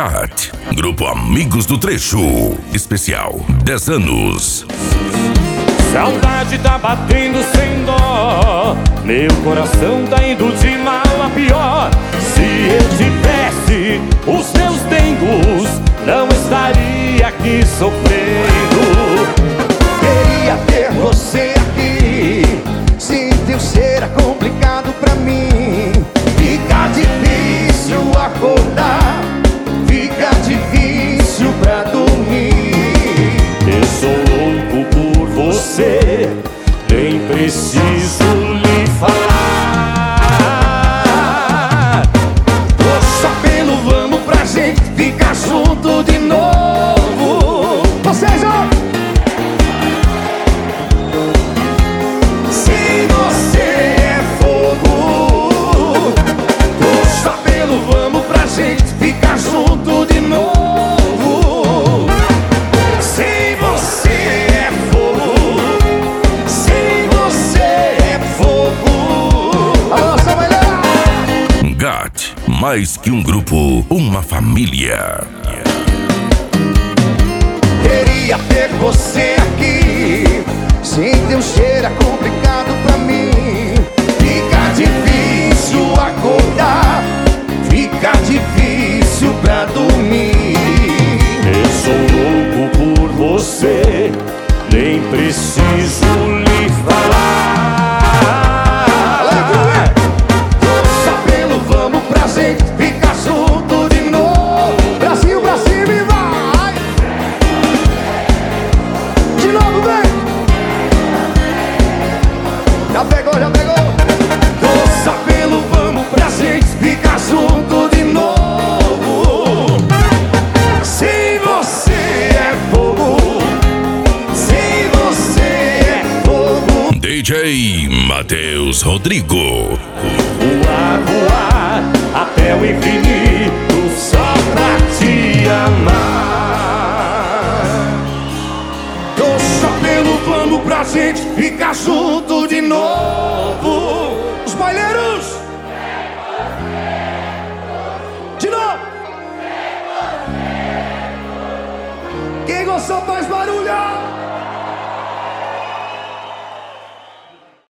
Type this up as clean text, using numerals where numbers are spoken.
GAT, Grupo Amigos do Trecho, especial 10 anos. Saudade tá batendo sem dó, meu coração tá indo de mal a pior. Se eu tivesse os meus dengos, não estaria aqui sofrendo. Queria ter você aqui, sem teu ser é complicado pra mim. Fica difícil acordar, fica difícil pra dormir. Eu sou louco por você, nem preciso lhe falar. Tô sabendo, vamos pra gente ficar junto de novo. Vocês, ó! Se você é fogo, tô sabendo, vamos pra gente ficar junto de novo. Se você é fogo, se você é fogo. Alô, Samuel! GAT, mais que um grupo, uma família. Queria ter você aqui, sem teu cheiro é complicado pra mim. Fica difícil acordar, fica difícil pra dormir. Eu sou louco por você, nem preciso lhe falar. Tô sabendo, vamos pra gente ficar junto de novo. Brasil pra cima e vai! De novo, vem! Já pegou, já pegou! Tô sabendo, vamos pra gente ficar junto de novo. Se você é fogo, se você é fogo. DJ Matheus Rodrigo. Voar, voar até o infinito só pra te amar. Tô sabendo, vamos pra gente ficar junto de novo. Os baileiros! De novo! Quem gostou faz barulho!